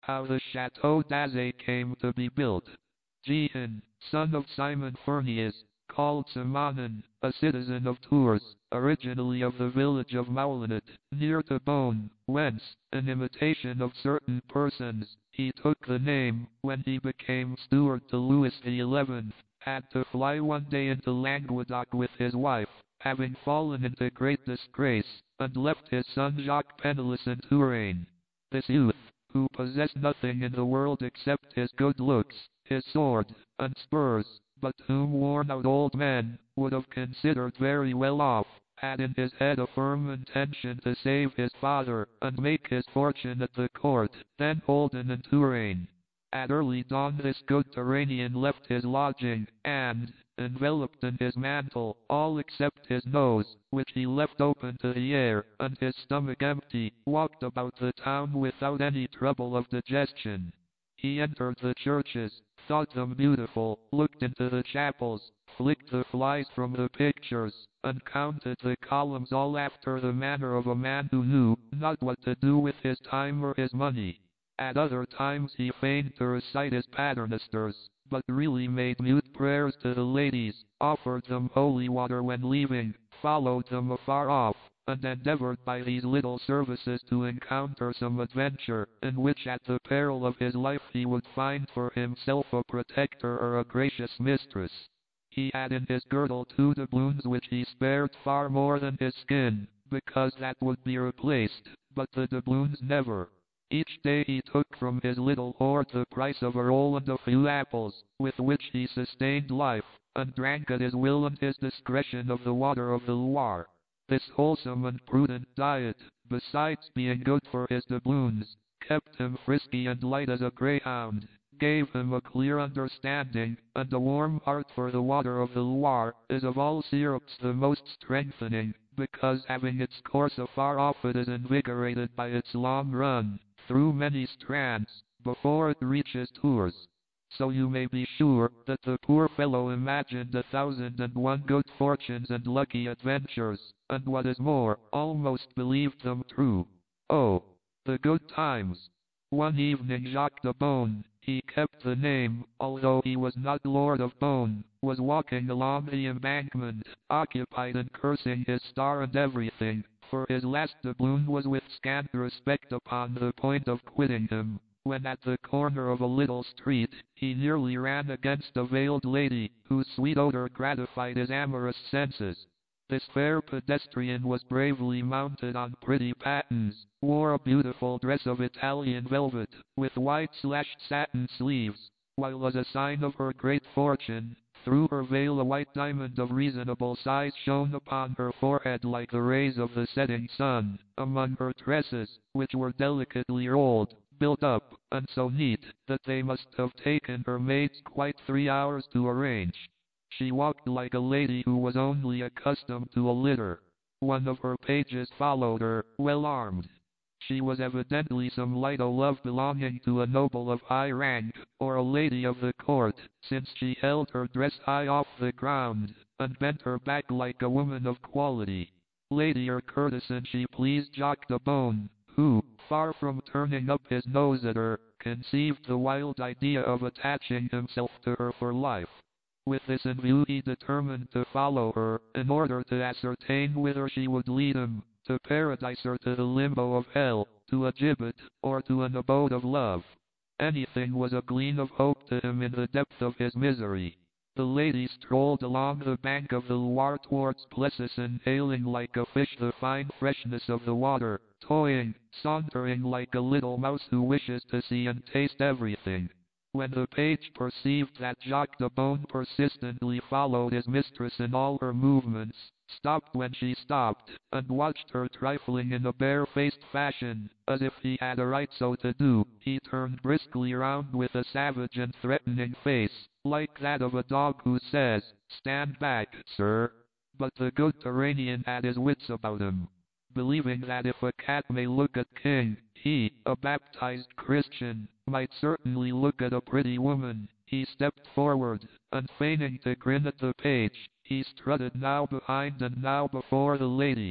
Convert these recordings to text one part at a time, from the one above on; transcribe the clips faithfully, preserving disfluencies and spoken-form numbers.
How the Chateau d'Azay came to be built. Jehan, son of Simon Furnius, called Simonin, a citizen of Tours, originally of the village of Moulinet, near to Beaune, whence, in imitation of certain persons, he took the name, when he became steward to Louis the Eleventh, had to fly one day into Languedoc with his wife, having fallen into great disgrace, and left his son Jacques penniless in Touraine. This youth, who possessed nothing in the world except his good looks, his sword, and spurs, but whom worn-out old men would have considered very well off, had in his head a firm intention to save his father, and make his fortune at the court, then holden in Touraine. At early dawn this good Turanian left his lodging, and, enveloped in his mantle, all except his nose, which he left open to the air, and his stomach empty, walked about the town without any trouble of digestion. He entered the churches, thought them beautiful, looked into the chapels, flicked the flies from the pictures, and counted the columns all after the manner of a man who knew not what to do with his time or his money. At other times he feigned to recite his paternosters, but really made mute prayers to the ladies, offered them holy water when leaving, followed them afar off, and endeavored by these little services to encounter some adventure, in which at the peril of his life he would find for himself a protector or a gracious mistress. He had in his girdle two doubloons which he spared far more than his skin, because that would be replaced, but the doubloons never. Each day he took from his little hoard the price of a roll and a few apples, with which he sustained life, and drank at his will and his discretion of the water of the Loire. This wholesome and prudent diet, besides being good for his doubloons, kept him frisky and light as a greyhound, gave him a clear understanding, and a warm heart, for the water of the Loire is of all syrups the most strengthening, because having its course afar off it is invigorated by its long run, through many strands, before it reaches Tours. So you may be sure that the poor fellow imagined a thousand and one good fortunes and lucky adventures, and what is more, almost believed them true. Oh, the good times! One evening Jacques de Beaune, he kept the name, although he was not Lord of Beaune, was walking along the embankment, occupied in cursing his star and everything, for his last doubloon was with scant respect upon the point of quitting him, when at the corner of a little street, he nearly ran against a veiled lady, whose sweet odor gratified his amorous senses. This fair pedestrian was bravely mounted on pretty pattens, wore a beautiful dress of Italian velvet, with white slashed satin sleeves, while as a sign of her great fortune, through her veil a white diamond of reasonable size shone upon her forehead like the rays of the setting sun, among her tresses, which were delicately rolled, built up, and so neat, that they must have taken her maids quite three hours to arrange. She walked like a lady who was only accustomed to a litter. One of her pages followed her, well armed. She was evidently some light o' love belonging to a noble of high rank, or a lady of the court, since she held her dress high off the ground, and bent her back like a woman of quality. Lady or courtesan, she pleased Jacques de Beaune, who, far from turning up his nose at her, conceived the wild idea of attaching himself to her for life. With this in view he determined to follow her, in order to ascertain whither she would lead him, to paradise or to the limbo of hell, to a gibbet, or to an abode of love. Anything was a gleam of hope to him in the depth of his misery. The lady strolled along the bank of the Loire towards Plessis, inhaling like a fish the fine freshness of the water, toying, sauntering like a little mouse who wishes to see and taste everything. When the page perceived that Jacques de Beaune persistently followed his mistress in all her movements, stopped when she stopped, and watched her trifling in a bare-faced fashion, as if he had a right so to do, he turned briskly round with a savage and threatening face, like that of a dog who says, "Stand back, sir." But the good Turanian had his wits about him. Believing that if a cat may look at king, he, a baptized Christian, might certainly look at a pretty woman, he stepped forward, and feigning to grin at the page, he strutted now behind and now before the lady.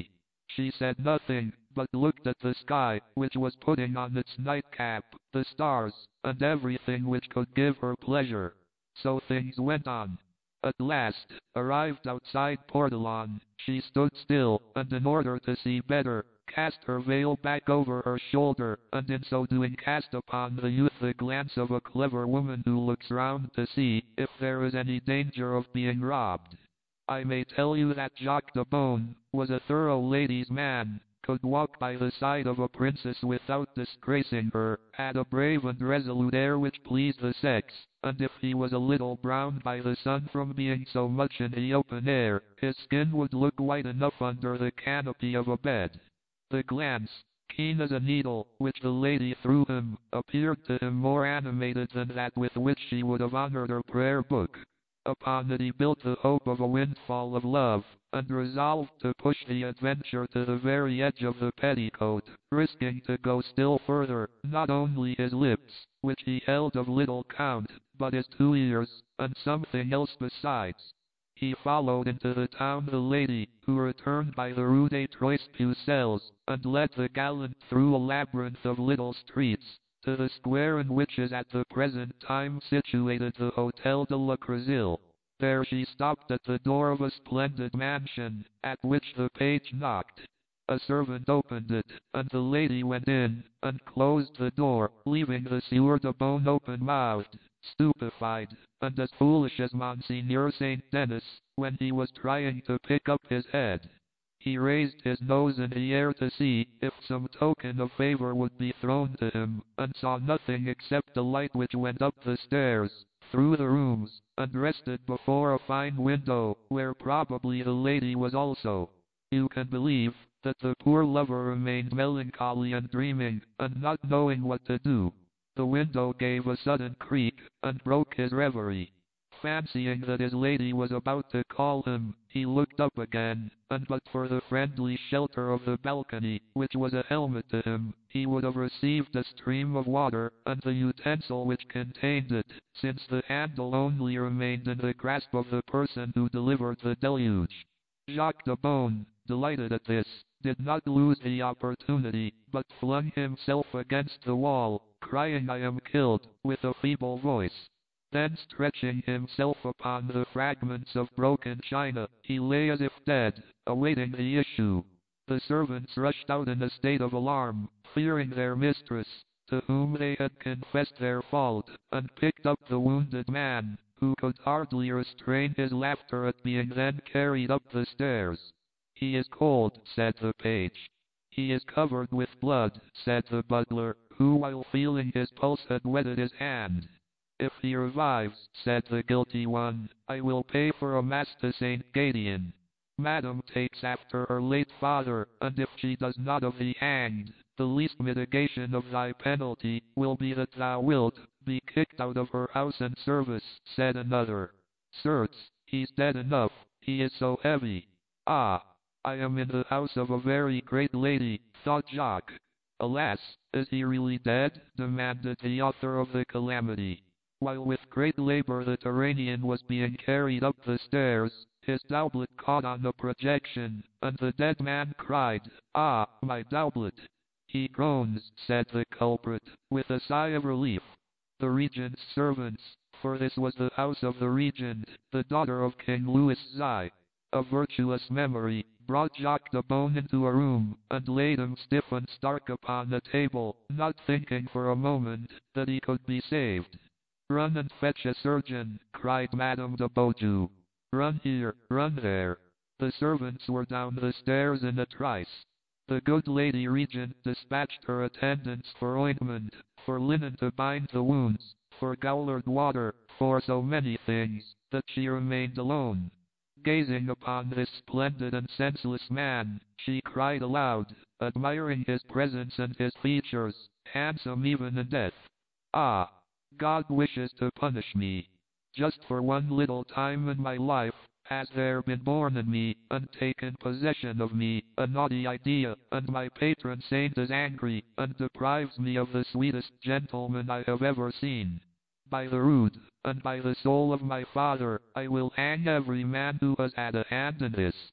She said nothing, but looked at the sky, which was putting on its nightcap, the stars, and everything which could give her pleasure. So things went on. At last, arrived outside Portelon, she stood still, and in order to see better, cast her veil back over her shoulder, and in so doing cast upon the youth the glance of a clever woman who looks round to see if there is any danger of being robbed. I may tell you that Jacques de Beaune was a thorough ladies' man, could walk by the side of a princess without disgracing her, had a brave and resolute air which pleased the sex, and if he was a little browned by the sun from being so much in the open air, his skin would look white enough under the canopy of a bed. The glance, keen as a needle, which the lady threw him, appeared to him more animated than that with which she would have honored her prayer book. Upon it he built the hope of a windfall of love, and resolved to push the adventure to the very edge of the petticoat, risking to go still further, not only his lips, which he held of little count, but his two ears, and something else besides. He followed into the town the lady, who returned by the Rue des Trois Pucelles, and led the gallant through a labyrinth of little streets, to the square in which is at the present time situated the Hotel de la Creusille. There she stopped at the door of a splendid mansion, at which the page knocked. A servant opened it, and the lady went in, and closed the door, leaving the Sieur de Beaune open-mouthed, stupefied, and as foolish as Monseigneur Saint Denis, when he was trying to pick up his head. He raised his nose in the air to see if some token of favor would be thrown to him, and saw nothing except a light which went up the stairs, through the rooms, and rested before a fine window, where probably the lady was also. You can believe that the poor lover remained melancholy and dreaming, and not knowing what to do. The window gave a sudden creak, and broke his reverie. Fancying that his lady was about to call him, he looked up again, and but for the friendly shelter of the balcony, which was a helmet to him, he would have received a stream of water, and the utensil which contained it, since the handle only remained in the grasp of the person who delivered the deluge. Jacques de Beaune, delighted at this, did not lose the opportunity, but flung himself against the wall, crying "I am killed," with a feeble voice. Then stretching himself upon the fragments of broken china, he lay as if dead, awaiting the issue. The servants rushed out in a state of alarm, fearing their mistress, to whom they had confessed their fault, and picked up the wounded man, who could hardly restrain his laughter at being then carried up the stairs. "He is cold," said the page. "He is covered with blood," said the butler, who while feeling his pulse had wetted his hand. "If he revives," said the guilty one, "I will pay for a mass to Saint Gadian. Madam takes after her late father, and if she does not of thee hanged, the least mitigation of thy penalty will be that thou wilt be kicked out of her house and service," said another. "Certes, he's dead enough, he is so heavy." "Ah, I am in the house of a very great lady," thought Jacques. "Alas, is he really dead?" demanded the author of the calamity. While with great labor the Turanian was being carried up the stairs, his doublet caught on the projection, and the dead man cried, "Ah, my doublet!" "He groans," said the culprit, with a sigh of relief. The regent's servants, for this was the house of the regent, the daughter of King Louis Xi, of virtuous memory, brought Jacques de Beaune into a room, and laid him stiff and stark upon the table, not thinking for a moment that he could be saved. "Run and fetch a surgeon," cried Madame de Beaujeu. "Run here, run there." The servants were down the stairs in a trice. The good lady regent dispatched her attendants for ointment, for linen to bind the wounds, for gallard water, for so many things, that she remained alone. Gazing upon this splendid and senseless man, she cried aloud, admiring his presence and his features, handsome even in death, "Ah! God wishes to punish me. Just for one little time in my life, has there been born in me, and taken possession of me, a naughty idea, and my patron saint is angry, and deprives me of the sweetest gentleman I have ever seen. By the rood, and by the soul of my father, I will hang every man who has had a hand in this."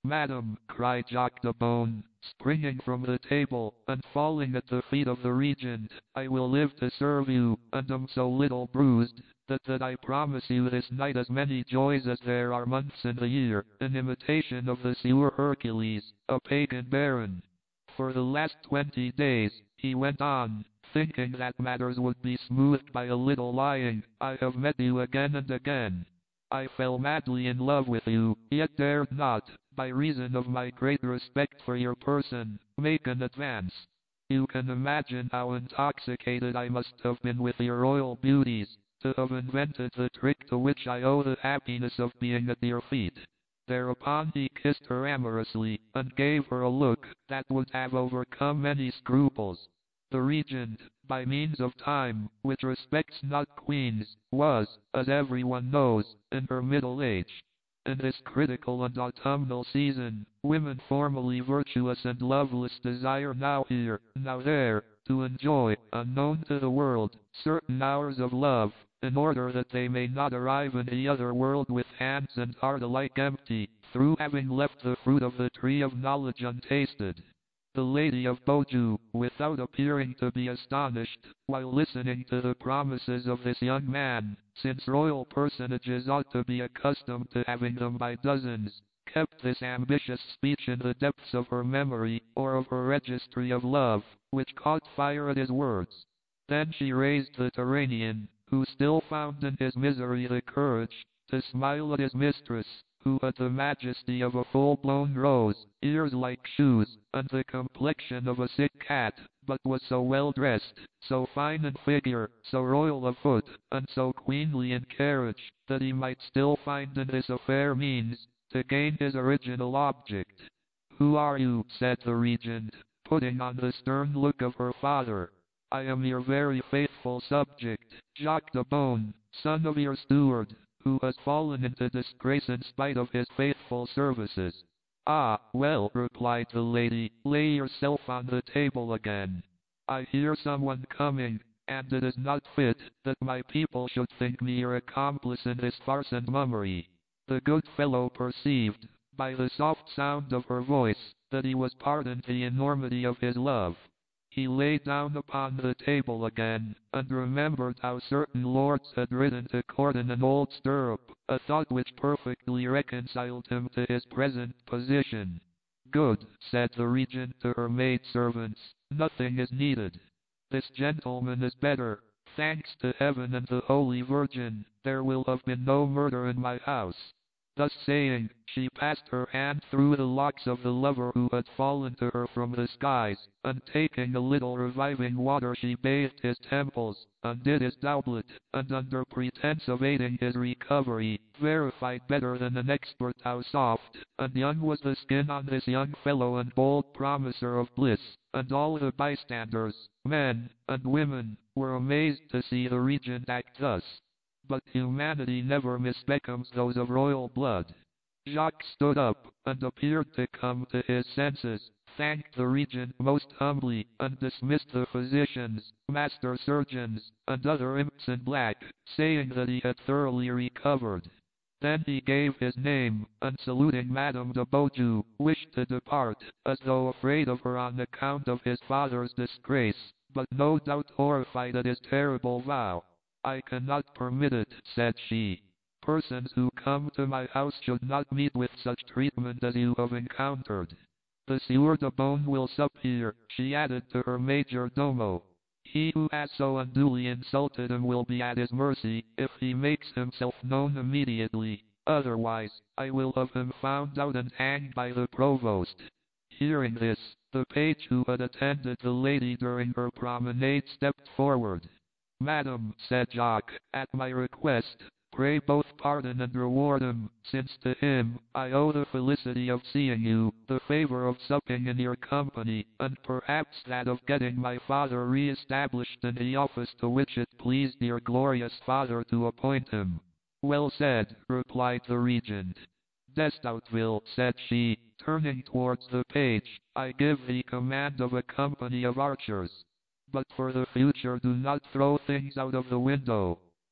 "Madam," cried Jacques de Beaune, springing from the table, and falling at the feet of the Regent, "I will live to serve you, and am so little bruised, that, that I promise you this night as many joys as there are months in the year, in imitation of the Sieur Hercules, a pagan baron. For the last twenty days," he went on, thinking that matters would be smoothed by a little lying, "I have met you again and again. I fell madly in love with you, yet dared not, by reason of my great respect for your person, make an advance. You can imagine how intoxicated I must have been with your royal beauties, to have invented the trick to which I owe the happiness of being at your feet." Thereupon he kissed her amorously, and gave her a look that would have overcome any scruples. The Regent, by means of time, which respects not queens, was, as everyone knows, in her middle age. In this critical and autumnal season, women formerly virtuous and loveless desire now here, now there, to enjoy, unknown to the world, certain hours of love, in order that they may not arrive in the other world with hands and heart alike empty, through having left the fruit of the tree of knowledge untasted. The Lady of Beaujeu, without appearing to be astonished, while listening to the promises of this young man, since royal personages ought to be accustomed to having them by dozens, kept this ambitious speech in the depths of her memory, or of her registry of love, which caught fire at his words. Then she raised the Turanian, who still found in his misery the courage to smile at his mistress, who had the majesty of a full-blown rose, ears like shoes, and the complexion of a sick cat, but was so well dressed, so fine in figure, so royal of foot, and so queenly in carriage, that he might still find in this affair means to gain his original object. "Who are you?" said the Regent, putting on the stern look of her father. "I am your very faithful subject, Jacques de Beaune, son of your steward, who has fallen into disgrace in spite of his faithful services." "Ah, well," replied the lady, "lay yourself on the table again. I hear someone coming, and it is not fit that my people should think me your accomplice in this farce and mummery." The good fellow perceived, by the soft sound of her voice, that he was pardoned the enormity of his love. He lay down upon the table again, and remembered how certain lords had ridden to court in an old stirrup, a thought which perfectly reconciled him to his present position. "Good," said the Regent to her maid-servants, "nothing is needed. This gentleman is better. Thanks to Heaven and the Holy Virgin, there will have been no murder in my house." Thus saying, she passed her hand through the locks of the lover who had fallen to her from the skies, and taking a little reviving water she bathed his temples, undid his doublet, and under pretence of aiding his recovery, verified better than an expert how soft and young was the skin on this young fellow and bold promiser of bliss, and all the bystanders, men and women, were amazed to see the Regent act thus. But humanity never misbecomes those of royal blood. Jacques stood up, and appeared to come to his senses, thanked the Regent most humbly, and dismissed the physicians, master surgeons, and other imps in black, saying that he had thoroughly recovered. Then he gave his name, and saluting Madame de Beaujeu, wished to depart, as though afraid of her on account of his father's disgrace, but no doubt horrified at his terrible vow. "I cannot permit it," said she. "Persons who come to my house should not meet with such treatment as you have encountered. The Sieur de Beaune will sup here," she added to her major domo. "He who has so unduly insulted him will be at his mercy, if he makes himself known immediately. Otherwise, I will have him found out and hanged by the provost." Hearing this, the page who had attended the lady during her promenade stepped forward. "Madam," said Jacques, "at my request, pray both pardon and reward him, since to him I owe the felicity of seeing you, the favor of supping in your company, and perhaps that of getting my father re-established in the office to which it pleased your glorious father to appoint him." "Well said," replied the Regent. "D'Estouteville," said she, turning towards the page, "I give thee command of a company of archers. But for the future do not throw things out of the window."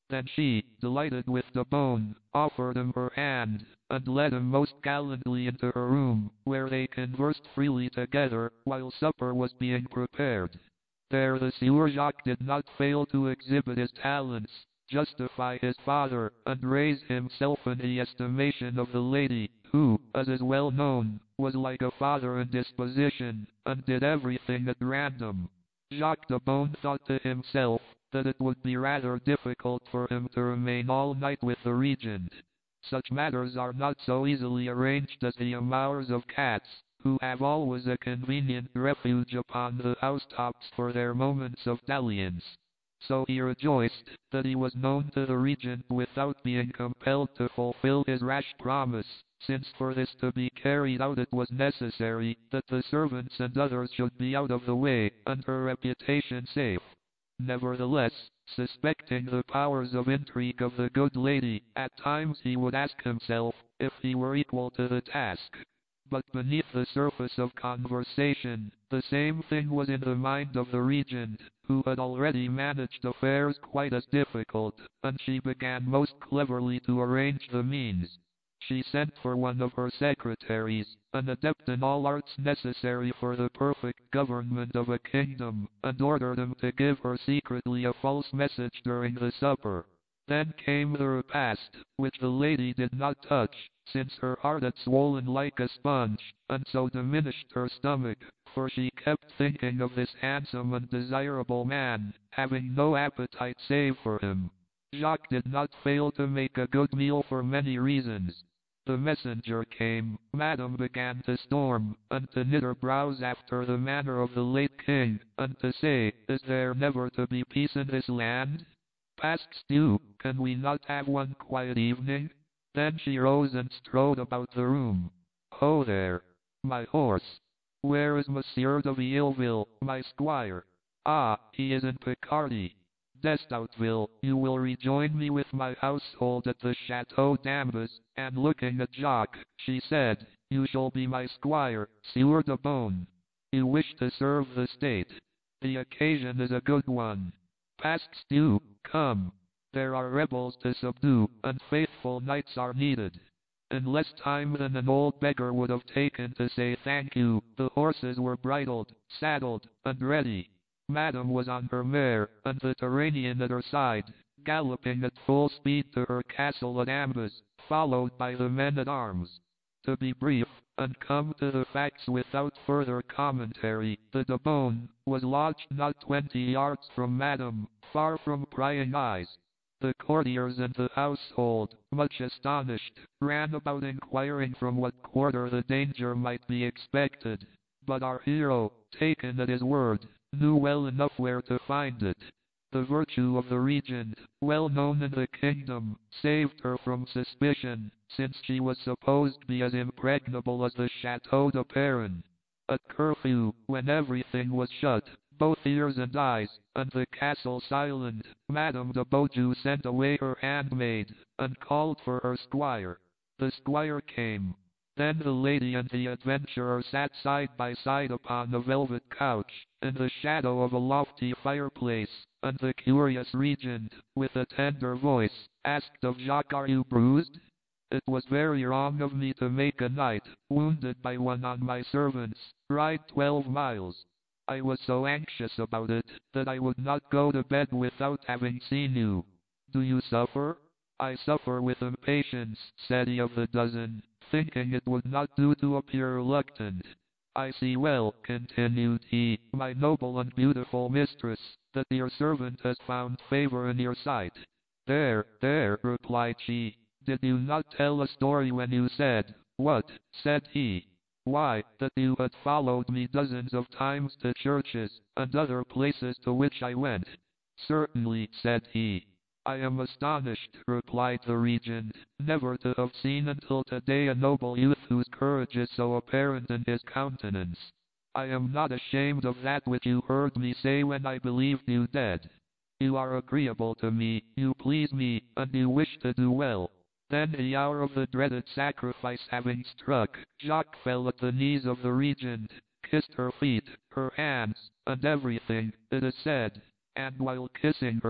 Then she, delighted with the bone, offered him her hand, and led him most gallantly into her room, where they conversed freely together, while supper was being prepared. There the Sieur Jacques did not fail to exhibit his talents, justify his father, and raise himself in the estimation of the lady, who, as is well known, was like a father in disposition, and did everything at random. Jacques de Beaune thought to himself that it would be rather difficult for him to remain all night with the regent. Such matters are not so easily arranged as the amours of cats, who have always a convenient refuge upon the housetops for their moments of dalliance. So he rejoiced that he was known to the regent without being compelled to fulfill his rash promise, since for this to be carried out it was necessary that the servants and others should be out of the way, and her reputation safe. Nevertheless, suspecting the powers of intrigue of the good lady, at times he would ask himself if he were equal to the task. But beneath the surface of conversation, the same thing was in the mind of the regent, who had already managed affairs quite as difficult, and she began most cleverly to arrange the means. She sent for one of her secretaries, an adept in all arts necessary for the perfect government of a kingdom, and ordered him to give her secretly a false message during the supper. Then came the repast, which the lady did not touch, since her heart had swollen like a sponge, and so diminished her stomach, for she kept thinking of this handsome and desirable man, having no appetite save for him. Jacques did not fail to make a good meal for many reasons. The messenger came, Madame began to storm, and to knit her brows after the manner of the late king, and to say, "Is there never to be peace in this land? Past stew, can we not have one quiet evening?" Then she rose and strode about the room. "Ho there! My horse! Where is Monsieur de Vieilleville, my squire? Ah, he is in Picardy. D'Estoutville, you will rejoin me with my household at the Chateau d'Ambas," and looking at Jacques, she said, "You shall be my squire, Sieur de Beaune. You wish to serve the state. The occasion is a good one. Past stew, come. There are rebels to subdue, and faithful knights are needed." In less time than an old beggar would have taken to say thank you, the horses were bridled, saddled, and ready. Madame was on her mare, and the Turanian at her side, galloping at full speed to her castle at Ambas, followed by the men-at-arms. To be brief, and come to the facts without further commentary, the de Beaune was lodged not twenty yards from Madame, far from prying eyes. The courtiers and the household, much astonished, ran about inquiring from what quarter the danger might be expected. But our hero, taken at his word, knew well enough where to find it. The virtue of the regent, well known in the kingdom, saved her from suspicion, since she was supposed to be as impregnable as the Chateau de Perrin. At curfew, when everything was shut, both ears and eyes, and the castle silent, Madame de Beaujeu sent away her handmaid, and called for her squire. The squire came. Then the lady and the adventurer sat side by side upon a velvet couch, in the shadow of a lofty fireplace, and the curious regent, with a tender voice, asked of Jacques, "Are you bruised? It was very wrong of me to make a knight, wounded by one on my servants, ride twelve miles. I was so anxious about it, that I would not go to bed without having seen you. Do you suffer?" "I suffer with impatience," said he of the dozen, thinking it would not do to appear reluctant. "I see well," continued he, "my noble and beautiful mistress, that your servant has found favor in your sight." "There, there," replied she, "did you not tell a story when you said—" "What?" said he. "Why, that you had followed me dozens of times to churches, and other places to which I went." "Certainly," said he. "I am astonished," replied the regent, "never to have seen until today a noble youth whose courage is so apparent in his countenance. I am not ashamed of that which you heard me say when I believed you dead. You are agreeable to me, you please me, and you wish to do well." Then the hour of the dreaded sacrifice having struck, Jacques fell at the knees of the regent, kissed her feet, her hands, and everything, it is said, and while kissing her,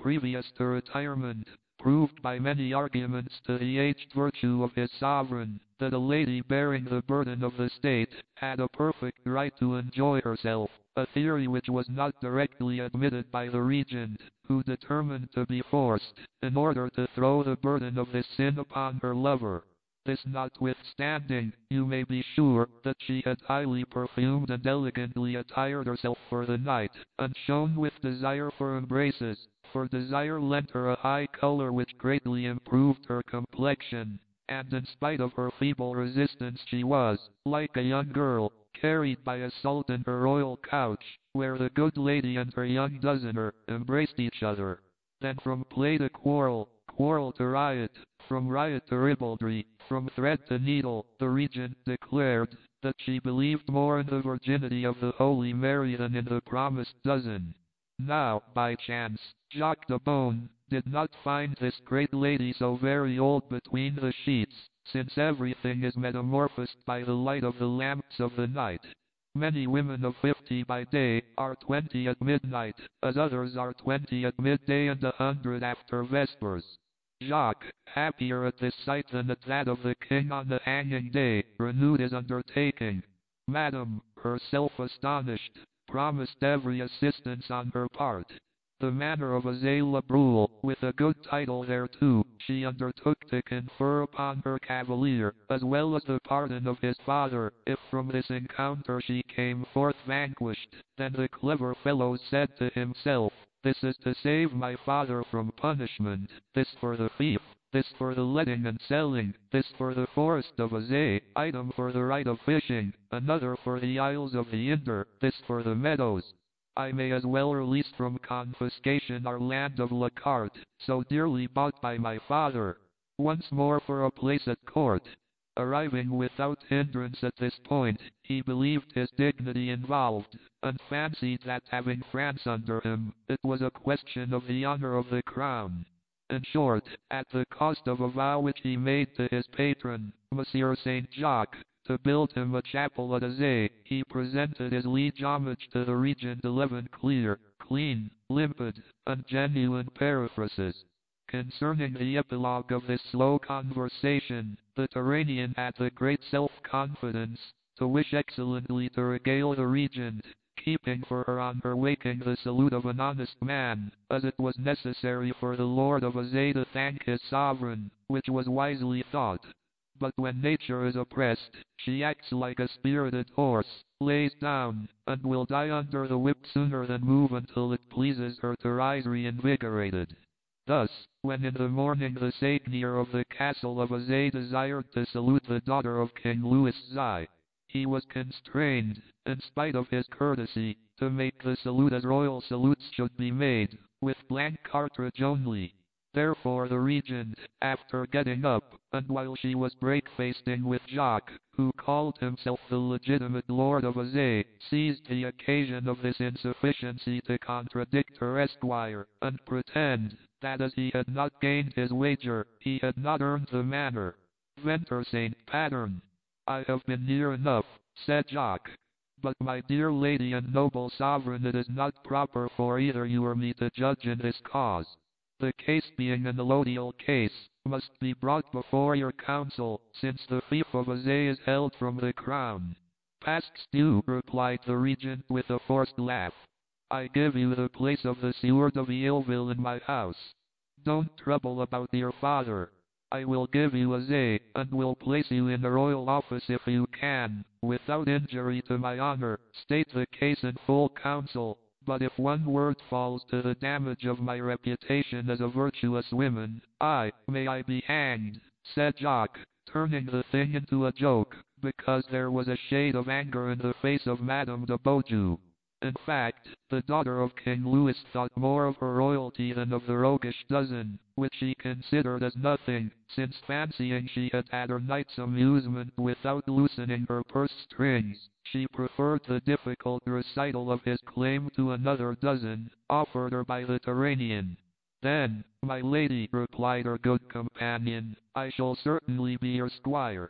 previous to retirement, proved by many arguments to the aged virtue of his sovereign, that a lady bearing the burden of the state had a perfect right to enjoy herself, a theory which was not directly admitted by the regent, who determined to be forced, in order to throw the burden of this sin upon her lover. This notwithstanding, you may be sure that she had highly perfumed and elegantly attired herself for the night, and shone with desire for embraces, for desire lent her a high color which greatly improved her complexion, and in spite of her feeble resistance she was, like a young girl, carried by assault in her royal couch, where the good lady and her young dozener embraced each other. Then from play to quarrel, quarrel to riot, from riot to ribaldry, from thread to needle, the regent declared that she believed more in the virginity of the Holy Mary than in the promised dozen. Now, by chance, Jacques de Beaune did not find this great lady so very old between the sheets, since everything is metamorphosed by the light of the lamps of the night. Many women of fifty by day are twenty at midnight, as others are twenty at midday and a hundred after vespers. Jacques, happier at this sight than at that of the king on the hanging day, renewed his undertaking. Madame, herself astonished, promised every assistance on her part. The manor of Azay le Brule, with a good title thereto, she undertook to confer upon her cavalier, as well as the pardon of his father, if from this encounter she came forth vanquished. Then the clever fellow said to himself, "This is to save my father from punishment, this for the fief, this for the letting and selling, this for the forest of Azay, item for the right of fishing, another for the isles of the Inder, this for the meadows. I may as well release from confiscation our land of La Carte, so dearly bought by my father. Once more for a place at court." Arriving without hindrance at this point, he believed his dignity involved, and fancied that having France under him, it was a question of the honor of the crown. In short, at the cost of a vow which he made to his patron, Monsieur Saint Jacques, to build him a chapel at Azay, he presented his liege homage to the regent eleven clear, clean, limpid, and genuine paraphrases. Concerning the epilogue of this slow conversation, the Turanian had the great self-confidence to wish excellently to regale the regent, keeping for her on her waking the salute of an honest man, as it was necessary for the Lord of Azay to thank his sovereign, which was wisely thought. But when nature is oppressed, she acts like a spirited horse, lays down, and will die under the whip sooner than move until it pleases her to rise reinvigorated. Thus, when in the morning the seigneur of the castle of Azay desired to salute the daughter of King Louis Zai, he was constrained, in spite of his courtesy, to make the salute as royal salutes should be made, with blank cartridge only. Therefore the regent, after getting up, and while she was breakfasting with Jacques, who called himself the legitimate lord of Azay, seized the occasion of this insufficiency to contradict her esquire, and pretend that as he had not gained his wager, he had not earned the manor. "Venter Saint Patern, I have been near enough," said Jacques. "But my dear lady and noble sovereign, it is not proper for either you or me to judge in this cause. The case being an allodial case, must be brought before your council, since the fief of Azay is held from the crown." "Pasques Dieu," replied the regent with a forced laugh. "I give you the place of the Sieur de Vieilleville in my house. Don't trouble about your father. I will give you Azay, and will place you in the royal office if you can, without injury to my honor, state the case in full council. But if one word falls to the damage of my reputation as a virtuous woman, I, may I be hanged," said Jacques, turning the thing into a joke, because there was a shade of anger in the face of Madame de Beaujeu. In fact, the daughter of King Louis thought more of her royalty than of the roguish dozen, which she considered as nothing, since fancying she had had her night's amusement without loosening her purse strings, she preferred the difficult recital of his claim to another dozen, offered her by the Turanian. "Then, my lady," replied her good companion, "I shall certainly be your squire."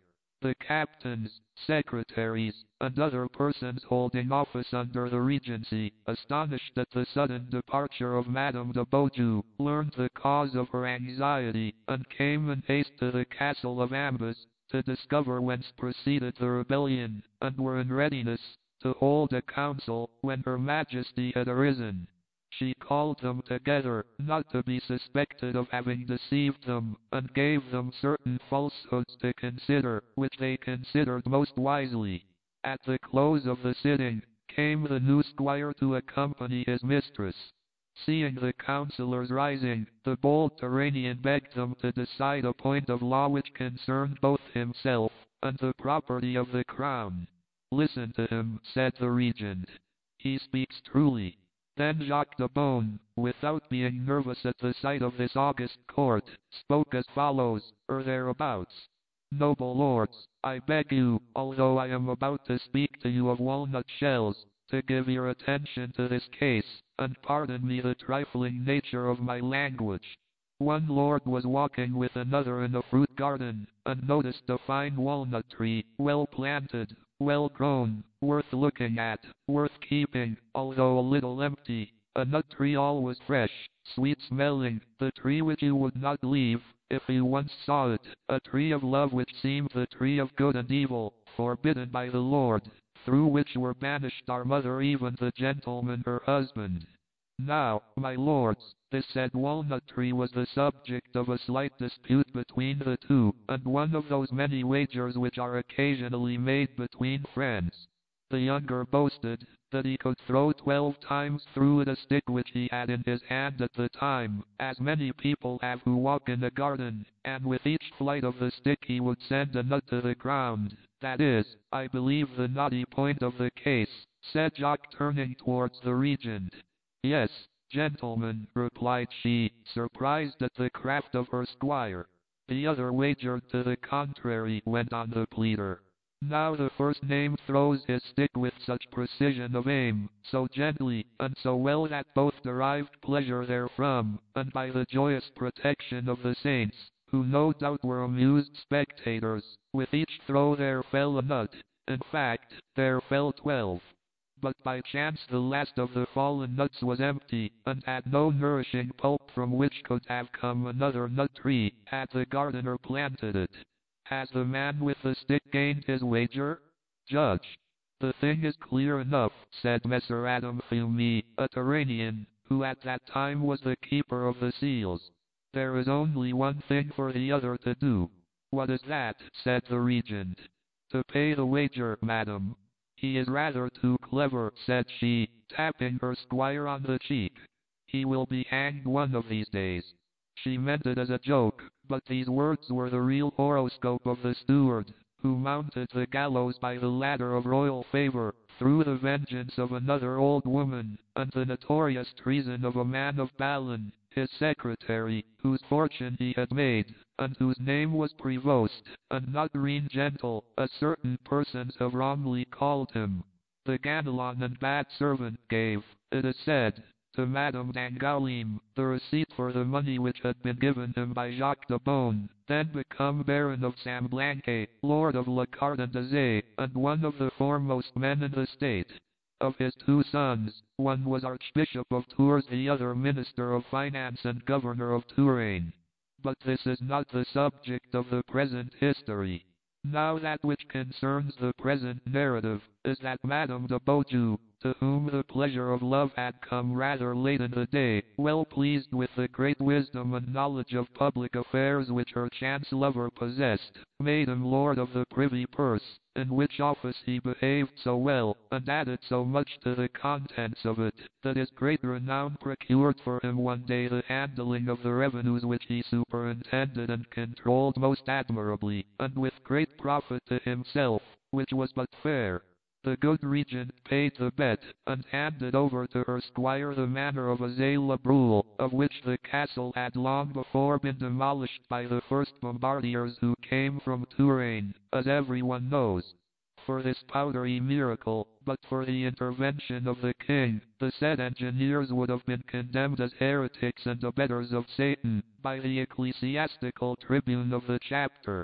The captains, secretaries, and other persons holding office under the Regency, astonished at the sudden departure of Madame de Beaujeu, learned the cause of her anxiety, and came in haste to the castle of Ambas, to discover whence proceeded the rebellion, and were in readiness to hold a council when her Majesty had arisen. She called them together, not to be suspected of having deceived them, and gave them certain falsehoods to consider, which they considered most wisely. At the close of the sitting, came the new squire to accompany his mistress. Seeing the councillors rising, the bold Turanian begged them to decide a point of law which concerned both himself and the property of the crown. "Listen to him," said the regent. "He speaks truly." Then Jacques de Beaune, without being nervous at the sight of this august court, spoke as follows, or thereabouts. "Noble lords, I beg you, although I am about to speak to you of walnut shells, to give your attention to this case, and pardon me the trifling nature of my language. One lord was walking with another in a fruit garden, and noticed a fine walnut tree, well planted, well grown, worth looking at, worth keeping, although a little empty, a nut tree always fresh, sweet smelling, the tree which you would not leave, if you once saw it, a tree of love which seemed the tree of good and evil, forbidden by the Lord, through which were banished our mother, even the gentleman her husband. Now, my lords, this said walnut tree was the subject of a slight dispute between the two, and one of those many wagers which are occasionally made between friends. The younger boasted that he could throw twelve times through it a stick which he had in his hand at the time, as many people have who walk in a garden, and with each flight of the stick he would send a nut to the ground. That is, I believe, the knotty point of the case," said Jacques, turning towards the regent. "Yes, gentlemen," replied she, surprised at the craft of her squire. "The other wagered to the contrary," went on the pleader. "Now the first name throws his stick with such precision of aim, so gently, and so well that both derived pleasure therefrom, and by the joyous protection of the saints, who no doubt were amused spectators, with each throw there fell a nut. In fact, there fell twelve. But by chance the last of the fallen nuts was empty, and had no nourishing pulp from which could have come another nut tree, had the gardener planted it. Has the man with the stick gained his wager? Judge." "The thing is clear enough," said Messer Adam Fiume, a Turanian, who at that time was the keeper of the seals. "There is only one thing for the other to do." "What is that?" said the regent. "To pay the wager, madam." "He is rather too clever," said she, tapping her squire on the cheek. "He will be hanged one of these days." She meant it as a joke, but these words were the real horoscope of the steward, who mounted the gallows by the ladder of royal favor, through the vengeance of another old woman, and the notorious treason of a man of Balin, his secretary, whose fortune he had made, and whose name was Prevost, and not Reen Gentle, as certain persons have wrongly called him. The Ganelon and bad servant gave, it is said, to Madame Dangalim, the receipt for the money which had been given him by Jacques de Beaune, then become Baron of Samblanque, Lord of La Cardinazé, and one of the foremost men in the state. Of his two sons, one was Archbishop of Tours, the other Minister of Finance and Governor of Touraine. But this is not the subject of the present history. Now that which concerns the present narrative, is that Madame de Beaujeu, to whom the pleasure of love had come rather late in the day, well pleased with the great wisdom and knowledge of public affairs which her chance lover possessed, made him lord of the privy purse, in which office he behaved so well, and added so much to the contents of it, that his great renown procured for him one day the handling of the revenues which he superintended and controlled most admirably, and with great profit to himself, which was but fair. The good regent paid the bet, and handed over to her squire the manor of Azay-le-Brule, of which the castle had long before been demolished by the first bombardiers who came from Touraine, as everyone knows. For this powdery miracle, but for the intervention of the king, the said engineers would have been condemned as heretics and abettors of Satan, by the ecclesiastical tribune of the chapter.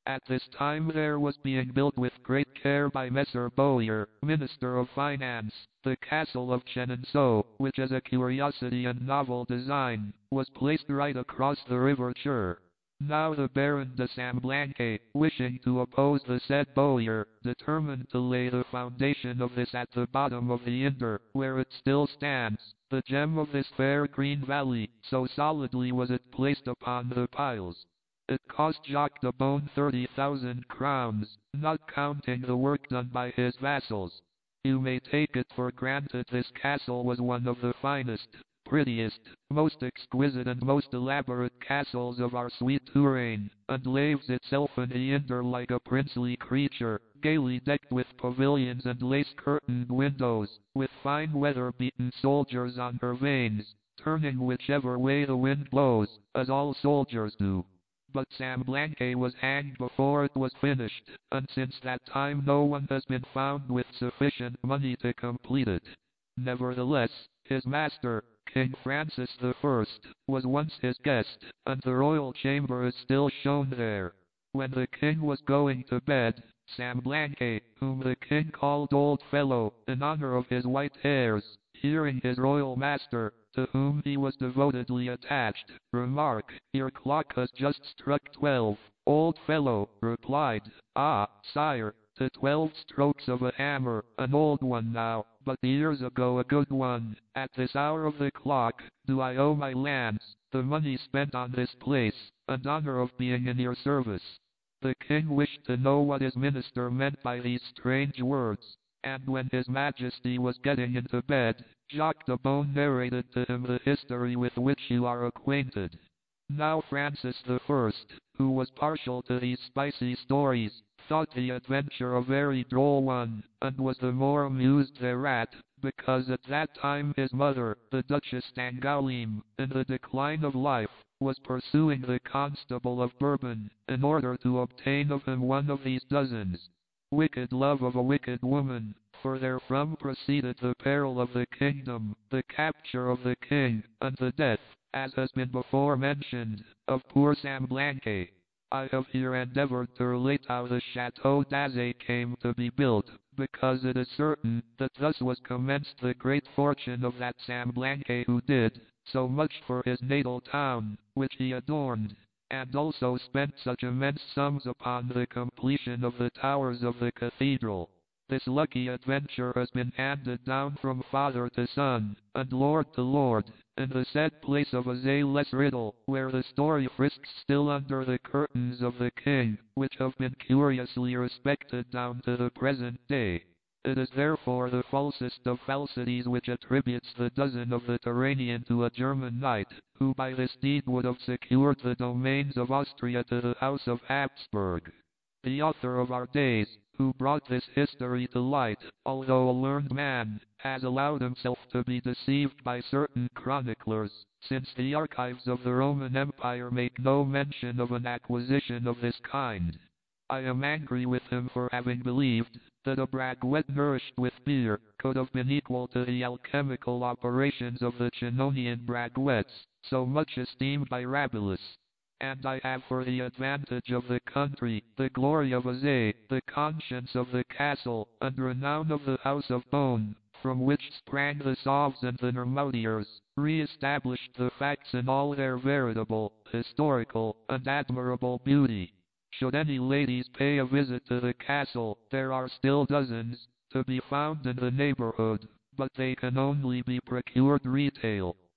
At this time there was being built with great care by Messer Bowyer, Minister of Finance, the castle of Chenonceau, which as a curiosity and novel design, was placed right across the river Cher. Now the Baron de Semblanque, wishing to oppose the said Bowyer, determined to lay the foundation of this at the bottom of the Inder, where it still stands, the gem of this fair green valley, so solidly was it placed upon the piles. It cost Jacques de Beaune thirty thousand crowns, not counting the work done by his vassals. You may take it for granted this castle was one of the finest, prettiest, most exquisite and most elaborate castles of our sweet Touraine, and laves itself in the Inder like a princely creature, gaily decked with pavilions and lace-curtained windows, with fine weather-beaten soldiers on her vanes, turning whichever way the wind blows, as all soldiers do. But Semblanque was hanged before it was finished, and since that time no one has been found with sufficient money to complete it. Nevertheless, his master, King Francis the First, was once his guest, and the royal chamber is still shown there. When the king was going to bed, Semblanque, whom the king called Old Fellow, in honor of his white hairs, hearing his royal master, to whom he was devotedly attached, remark, "Your clock has just struck twelve." Old Fellow replied, "Ah, sire, to twelve strokes of a hammer, an old one now, but years ago a good one. At this hour of the clock, do I owe my lands, the money spent on this place, and honor of being in your service." The king wished to know what his minister meant by these strange words, and when his majesty was getting into bed, Jacques de Beaune narrated to him the history with which you are acquainted. Now Francis the First, who was partial to these spicy stories, thought the adventure a very droll one, and was the more amused thereat, because at that time his mother, the Duchess d'Angoulême, in the decline of life, was pursuing the Constable of Bourbon, in order to obtain of him one of these dozens. Wicked love of a wicked woman, for therefrom proceeded the peril of the kingdom, the capture of the king, and the death, as has been before mentioned, of poor Semblanque. I have here endeavored to relate how the Chateau d'Azay came to be built, because it is certain that thus was commenced the great fortune of that Semblanque who did so much for his natal town, which he adorned, and also spent such immense sums upon the completion of the towers of the cathedral. This lucky adventure has been handed down from father to son, and lord to lord, in the said place of Azay-les-Riddle, where the story frisks still under the curtains of the king, which have been curiously respected down to the present day. It is therefore the falsest of falsities which attributes the dozen of the Turanian to a German knight, who by this deed would have secured the domains of Austria to the House of Habsburg. The author of our days, who brought this history to light, although a learned man, has allowed himself to be deceived by certain chroniclers, since the archives of the Roman Empire make no mention of an acquisition of this kind. I am angry with him for having believed that a braguet nourished with beer could have been equal to the alchemical operations of the Chenonian braguets, so much esteemed by Rabelais. And I have for the advantage of the country, the glory of Azay, the conscience of the castle, and renown of the house of Beaune, from which sprang the Sauves and the Nermoutiers, re-established the facts in all their veritable, historical, and admirable beauty. Should any ladies pay a visit to the castle, there are still dozens to be found in the neighborhood, but they can only be procured retail.